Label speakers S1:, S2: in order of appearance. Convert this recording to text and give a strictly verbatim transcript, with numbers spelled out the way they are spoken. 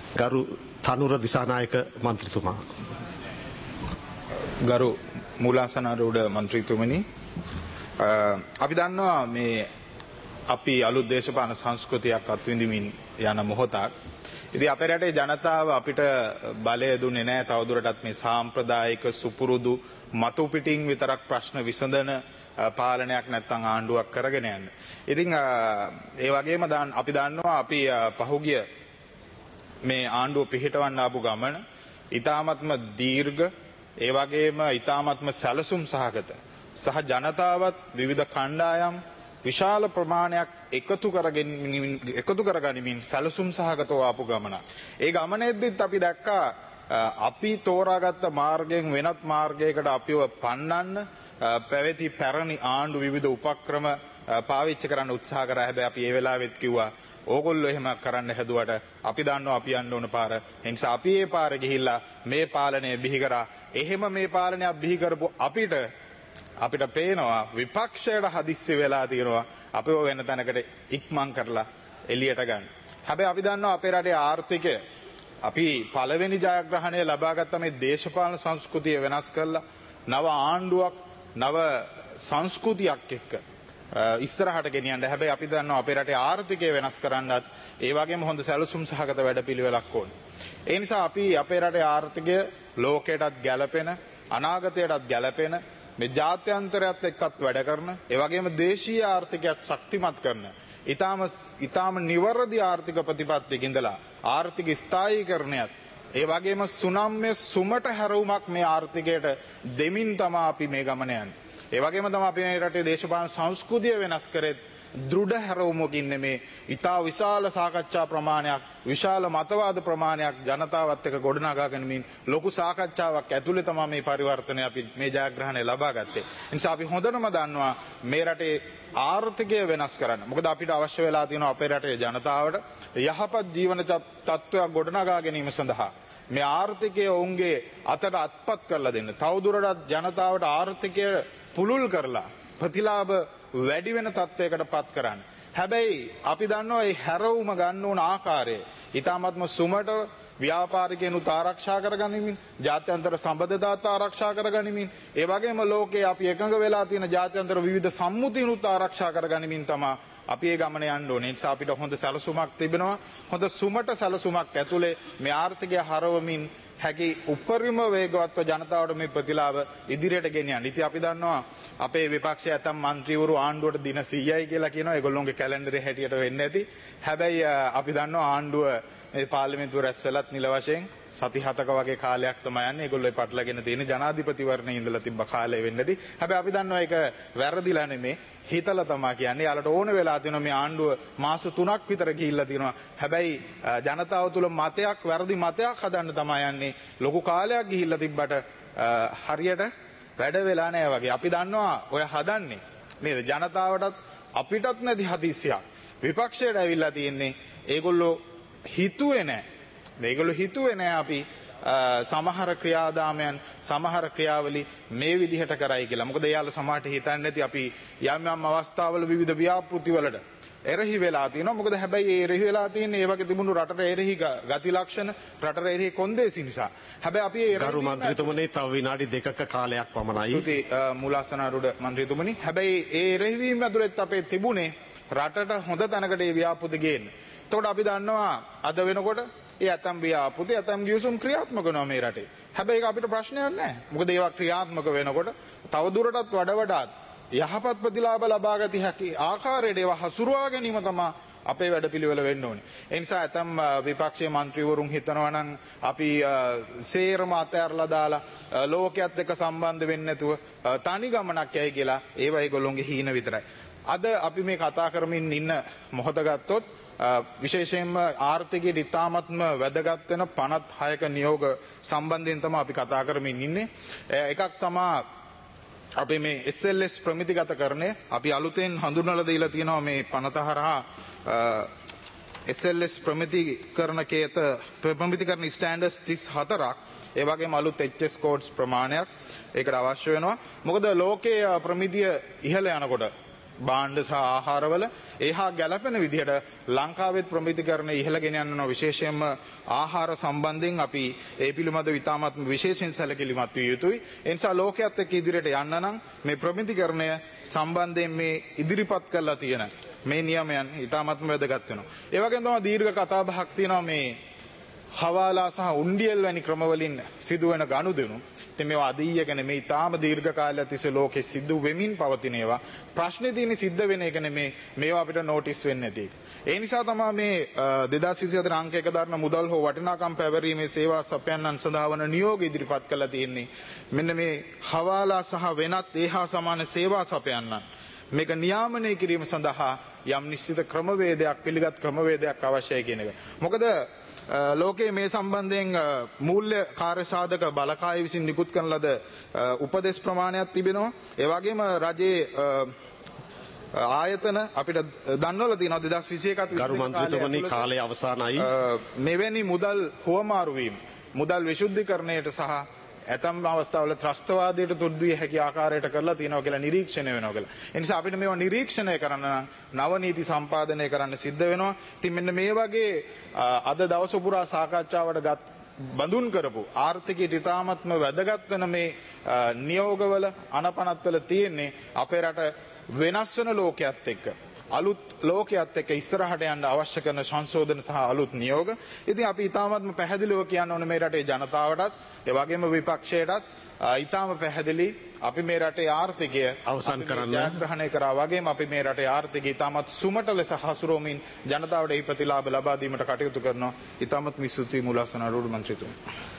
S1: ගරු තනුර දිසානායක මන්ත්‍රීතුමා.
S2: ගරු මූලාසනාරූඪ මන්ත්‍රීතුමනි, අපි දන්නවා මේ අපි අලුත් දේශපාලන සංස්කෘතියක් අත්විඳිමින් යන මොහොතක්. ඉතින් අපේ රටේ ජනතාව අපිට බලය දුන්නේ නැහැ තවදුරටත් මේ සාම්ප්‍රදායික සුපුරුදු මතු පිටින් විතරක් ප්‍රශ්න විසඳන පාලනයක් නැත්නම් ආණ්ඩුවක් කරගෙන යන්න. ඉතින් ඒ වගේම අපි දන්නවා අපි පහුගිය මේ ආණ්ඩුව පිහිටවන්න ආපු ගමන ඊ타ත්ම දීර්ඝ, ඒ වගේම ඊ타ත්ම සැලසුම් සහගත සහ ජනතාවත් විවිධ කණ්ඩායම් විශාල ප්‍රමාණයක් එකතු කරගෙන එකතු කරගනිමින් සැලසුම් සහගතව ආපු ගමන. ඒ ගමනේදීත් අපි දැක්කා අපි තෝරාගත්ත මාර්ගයෙන් වෙනත් මාර්ගයකට අපිව පන්නන්න පැවති පැරණි ආණ්ඩු විවිධ උපක්‍රම පාවිච්චි කරන්න උත්සාහ කරා. හැබැයි අපි ඒ වෙලාවෙත් කිව්වා ඕගොල්ලෝ එහෙම කරන්න හැදුවට අපි දන්නවා අපි යන්න ඕන පාර. ඒ නිසා අපි ඒ පාරේ ගිහිල්ලා මේ පාලනය බිහි කරා. එහෙම මේ පාලනයක් බිහි කරපු අපිට අපිට පේනවා විපක්ෂයට හදිස්සි වෙලා තියෙනවා අපිව වෙන තැනකට ඉක්මන් කරලා එළියට ගන්න. හැබැයි අපි දන්නවා අපේ රටේ ආර්ථිකය අපි පළවෙනි ජයග්‍රහණය ලබාගත්ත මේ දේශපාලන සංස්කෘතිය වෙනස් කරලා නව ආණ්ඩුවක් නව සංස්කෘතියක් එක්ක ඉස්සරහට ගෙනියන්න. හැබැයි අපි දන්නවා අපේ රටේ ආර්ථිකය වෙනස් කරන්නත් ඒ වගේම හොඳ සැලසුම් සහගත වැඩපිළිවෙලක් ඕනේ. ඒ නිසා අපි අපේ රටේ ආර්ථිකය ලෝකයටත් ගැළපෙන, අනාගතයටත් ගැළපෙන, මේ ජාත්‍යන්තරයත් එක්කත් වැඩ කරන, ඒ වගේම දේශීය ආර්ථිකයත් ශක්තිමත් කරන, ඊටාම ඊටාම නිවැරදි ආර්ථික ප්‍රතිපත්තියක ඉඳලා ආර්ථික ස්ථායීකරණයත් ඒ වගේම සුනම්‍ය සුමට හැරවුමක් මේ ආර්ථිකයට දෙමින් තමයි අපි මේ ගමන යන්නේ. ඒ වගේම තමයි අපි මේ රටේ දේශපාලන සංස්කෘතිය වෙනස් කරෙත් දෘඪ හැරවුමකින් නෙමේ ඉතා විශාල සාකච්ඡා ප්‍රමාණයක්, විශාල මතවාද ප්‍රමාණයක් ජනතාවත් එක්ක ගොඩනගා ගැනීමෙන් ලොකු සාකච්ඡාවක් ඇතුළේ තමයි මේ පරිවර්තනය අපි මේ ජයග්‍රහණය ලබා ගත්තේ. ඒ නිසා අපි හොඳටම දන්නවා මේ රටේ ආර්ථිකය වෙනස් කරන්න. මොකද අපිට අවශ්‍ය වෙලා තියෙනවා අපේ රටේ ජනතාවට යහපත් ජීවන තත්ත්වයක් ගොඩනගා ගැනීම සඳහා මේ ආර්ථිකය ඔවුන්ගේ අතට අත්පත් කරලා දෙන්න. තවදුරටත් ජනතාවට ආර්ථිකය පුළුල් කරලා ප්‍රතිලාභ වැඩි වෙන තත්ත්වයකට පත් කරන්න. හැබැයි අපි දන්නවා මේ හැරවුම ගන්න ඕන ආකාරය ඊටාත්ම සුමට ව්‍යාපාරිකයනුත් ආරක්ෂා කරගනිමින්, ජාත්‍යන්තර සම්බන්ධතාවත් ආරක්ෂා කරගනිමින්, ඒ වගේම ලෝකයේ අපි එකඟ වෙලා තියෙන ජාත්‍යන්තර විවිධ සම්මුතිනුත් ආරක්ෂා කරගනිමින් තමයි අපි ඒ ගමන යන්න ඕනේ. ඒ නිසා අපිට හොඳ සැලසුමක් තිබෙනවා. හොඳ සුමට සැලසුමක් ඇතුලේ මේ ආර්ථිකය හරවමින් හැකි උපරිම වේගවත්ව ජනතාවට මේ ප්‍රතිලාභ ඉදිරියට ගෙනියන්න. ඉතින් අපි දන්නවා අපේ විපක්ෂයේ ඇතම් മന്ത്രിවරු ආණ්ඩුවට දින සීයයි කියලා කියනවා. ඒගොල්ලෝගේ කැලෙන්ඩරේ හැටියට වෙන්නේ නැති. හැබැයි අපි දන්නවා ආණ්ඩුව මේ පාර්ලිමේන්තුව රැස් වෙලත් නිල වශයෙන් සති හතක වගේ කාලයක් තමයි යන්නේ. ඒගොල්ලෝ පටලගෙන තියෙන ජනාධිපතිවරණේ ඉඳලා තිබ්බ කාලය වෙන්නේ නැති. හැබැයි අපි දන්නවා ඒක වැරදිලා නෙමේ. හිතලා තමයි කියන්නේ. යාලට ඕන වෙලා තියෙනවා මේ ආණ්ඩුව මාස තුනක් විතර ගිහිල්ලා තියෙනවා. හැබැයි ජනතාව තුළ මතයක්, වැරදි මතයක් හදන්න තමයි යන්නේ. ලොකු කාලයක් ගිහිල්ලා තිබ්බට හරියට වැඩ වෙලා නැහැ වගේ. අපි දන්නවා ඔය හදන්නේ නේද? ජනතාවටත් අපිටත් නැති හදිස්සියක් විපක්ෂයට ඇවිල්ලා තියෙන්නේ. ඒගොල්ලෝ හිතුවේ නැහැ. මේගොල්ලෝ හිතුවේ නැහැ අපි සමහර ක්‍රියාදාමයන්, සමහර ක්‍රියාවලි මේ විදිහට කරයි කියලා. මොකද එයාලා සමහරට හිතන්නේ නැති අපි යම් යම් අවස්ථාවල විවිධ ව්‍යාපෘති වලට එරෙහි වෙලා තියෙනවා. මොකද හැබැයි ඒ එරෙහි වෙලා තියෙන්නේ ඒ වගේ තිබුණු රටට එරෙහි ගති ලක්ෂණ, රටට එරෙහි කොන්දේසි නිසා. හැබැයි අපි ඒ
S1: ගරු මන්ත්‍රීතුමනි තව විනාඩි දෙකක කාලයක් පමණයි.
S2: ඉති මූලාසනාරූඪ මන්ත්‍රීතුමනි, හැබැයි ඒ එරෙහි වීම ඇතුළත් අපේ තිබුණේ රටට හොඳ තැනකට ඒ ව්‍යාපෘති ගේන්න. එතකොට අපි දන්නවා අද වෙනකොට ඒ ඇතම් ව්‍යාපෘති, ඇතම් ගිවිසුම් ක්‍රියාත්මක වෙනවා මේ රටේ. හැබැයි ඒක අපිට ප්‍රශ්නයක් නැහැ. මොකද ඒවා ක්‍රියාත්මක වෙනකොට තව දුරටත් වඩා වඩාත් යහපත් ප්‍රතිලාභ ලබා ගත හැකි ආකාරයට ඒවා හසුරුවා ගැනීම තමයි අපේ වැඩපිළිවෙල වෙන්න ඕනේ. ඒ නිසා ඇතම් විපක්ෂීය മന്ത്രിවරුන් හිතනවා නම් අපි සේරම අතහැරලා දාලා ලෝකයේත් එක්ක සම්බන්ධ වෙන්නේ නැතුව තනි ගමනක් යයි කියලා. ඒවා ඒගොල්ලොන්ගේ හීන විතරයි. අද අපි මේ කතා කරමින් ඉන්න මොහොත ගත්තොත් විශේෂයෙන්ම ආර්ථිකයේ ඉතාමත්ම වැදගත් වෙන පනත් හයක නියෝග සම්බන්ධයෙන් තමයි අපි කතා කරමින් ඉන්නේ. එකක් තමයි අපි මේ එස් එල් එස් ප්‍රමිතිගතකරණය. අපි අලුතෙන් හඳුන්වලා දීලා තියෙනවා මේ පනත හරහා එස් එල් එස් ප්‍රමිතිකරණ කේත ප්‍රමිතිකරණ ස්ටෑන්ඩඩ්ස් තිස් හතරක්, ඒ වගේම අලුත් එච් එස් කෝඩ්ස් ප්‍රමාණයක් ඒකට අවශ්‍ය වෙනවා. මොකද ලෝකයේ ප්‍රමිතිය ඉහළ යනකොට භාණ්ඩ සහ ආහාරවල ඒහා ගැළපෙන විදිහට ලංකාවෙත් ප්‍රමිතිකරණය ඉහළ ගෙන යනවා. විශේෂයෙන්ම ආහාර සම්බන්ධයෙන් අපි ඒ පිළිබඳව ඉතාමත් විශේෂයෙන් සැලකිලිමත් විය යුතුයි. ඒ නිසා ලෝකයේත් එක්ක ඉදිරියට යන්න නම් මේ ප්‍රමිතිකරණය සම්බන්ධයෙන් මේ ඉදිරිපත් කරලා තියෙන මේ නියමයන් ඉතාමත්ම වැදගත් වෙනවා. ඒ වගේම තමයි දීර්ඝ කතා බහක් තියෙනවා මේ හවාලා සහ උණ්ඩියල් වැනි ක්‍රමවලින් සිදුවෙන ගනුදෙනු. ඉතින් මේවා අදීය ගැන මේ ඊටාම දීර්ඝ කාලයක් තිස්සේ ලෝකෙ සිදු වෙමින් පවතින ඒවා. ප්‍රශ්නේ තියෙන්නේ සිද්ධ වෙන එක නෙමේ මේවා අපිට නෝටිස් වෙන්නේ නැති එක. ඒ නිසා තමයි මේ දෙදාස් විසිහතර අංක එක දරන මුදල් හෝ වටිනාකම් පැවරීමේ සේවා සපයන්නන් සඳහා වන නියෝග ඉදිරිපත් කළා තියෙන්නේ. මෙන්න මේ හවාලා සහ වෙනත් ඒහා සමාන සේවා සපයන්නන් මේක නියාමනය කිරීම සඳහා යම් නිශ්චිත ක්‍රමවේදයක් පිළිගත් ක්‍රමවේදයක් අවශ්‍යයි කියන එක. මොකද ලෝකයේ මේ සම්බන්ධයෙන් මූල්‍ය කාර්ය සාධක බලකාය විසින් නිකුත් කරන ලද උපදෙස් ප්‍රමාණයක් තිබෙනවා. ඒ වගේම රජයේ ආයතන අපිට දන්වලා තියෙනවා දෙදාස් විසි එකත්
S1: ගරු මන්ත්‍රීතුමනි කාලය අවසానයි.
S2: මෙවැනි මුදල් හුවමාරු වීම මුදල් විශුද්ධීකරණයට සහ ඇතම් අවස්ථාවල ත්‍රස්තවාදයට තුඩු විය හැකි ආකාරයට කරලා තියෙනවා කියලා නිරීක්ෂණය වෙනවා කියලා. ඒ නිසා අපිට මේවා නිරීක්ෂණය කරන්න නම් නව නීති සම්පාදනය කරන්න සිද්ධ වෙනවා. ඉතින් මෙන්න මේ වගේ අද දවස පුරා සාකච්ඡාවට ගත් බඳුන් කරපු ආර්ථිකයට ඉතාමත්ම වැදගත් වෙන මේ නියෝගවල අනපනත්වල තියෙන්නේ අපේ රට වෙනස් වෙන ලෝකයක් එක්ක අලුත් ලෝකයක් එක්ක ඉස්සරහට යන්න අවශ්‍ය කරන සංශෝධන සහ අලුත් නියෝග. ඉතින් අපි ඉතාමත්ම පැහැදිලිව කියන්න ඕනේ මේ රටේ ජනතාවටත් ඒ වගේම විපක්ෂයටත් ඉතාම පැහැදිලි අපි මේ රටේ ආර්ථිකය
S1: අවසන් කරන්න
S2: ජයග්‍රහණය කරා වගේම අපි මේ රටේ ආර්ථිකය ඉතාමත් සුමට ලෙස හසුරුවමින් ජනතාවට එහි ප්‍රතිලාභ ලබා දීමට කටයුතු කරනවා. ඉතාමත් මිස්තුති මුලස්සන අරුඩ මන්ත්‍රීතුමනි.